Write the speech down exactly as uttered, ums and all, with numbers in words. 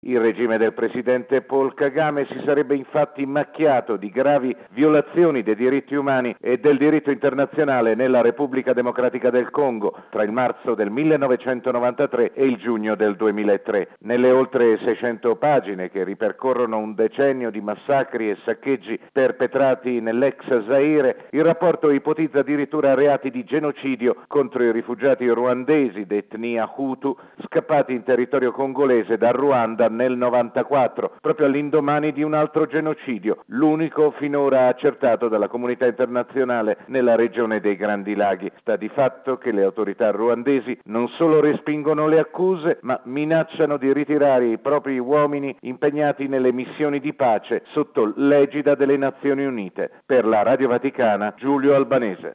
Il regime del presidente Paul Kagame si sarebbe infatti macchiato di gravi violazioni dei diritti umani e del diritto internazionale nella Repubblica Democratica del Congo tra il marzo del millenovecentonovantatré e il giugno del duemilatré. Nelle oltre seicento pagine che ripercorrono un decennio di massacri e saccheggi perpetrati nell'ex Zaire, il rapporto ipotizza addirittura reati di genocidio contro i rifugiati ruandesi d'etnia Hutu scappati in territorio congolese dal Ruanda nel novantaquattro, proprio all'indomani di un altro genocidio, l'unico finora accertato dalla comunità internazionale nella regione dei Grandi Laghi. Sta di fatto che le autorità ruandesi non solo respingono le accuse, ma minacciano di ritirare i propri uomini impegnati nelle missioni di pace sotto l'egida delle Nazioni Unite. Per la Radio Vaticana, Giulio Albanese.